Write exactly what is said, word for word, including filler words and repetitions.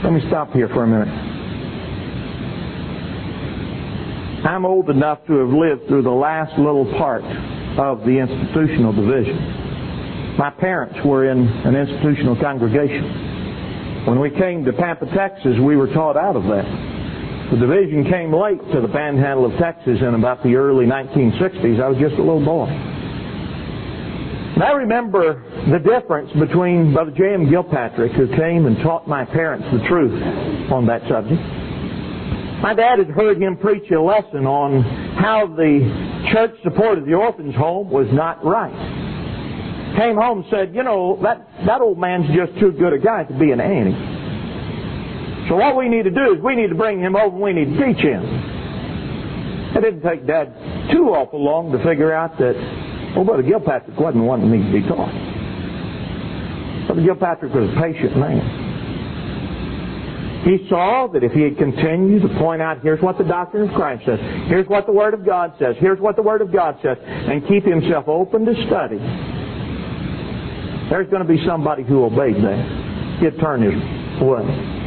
Let me stop here for a minute. I'm old enough to have lived through the last little part of the institutional division. My parents were in an institutional congregation. When we came to Pampa, Texas, we were taught out of that. The division came late to the panhandle of Texas in about the early nineteen sixties. I was just a little boy. And I remember the difference between Brother J M Gilpatrick, who came and taught my parents the truth on that subject. My dad had heard him preach a lesson on how the church support of the orphan's home was not right. Came home and said, you know, that, that old man's just too good a guy to be an Annie. So what we need to do is we need to bring him over and we need to teach him. It didn't take Dad too awful long to figure out that, well, Brother Gilpatrick wasn't the one that needed to be taught. Brother Gilpatrick was a patient man. He saw that if he had continued to point out, here's what the doctrine of Christ says, here's what the Word of God says, here's what the Word of God says, and keep himself open to study, there's going to be somebody who obeyed that. He'd turn his way.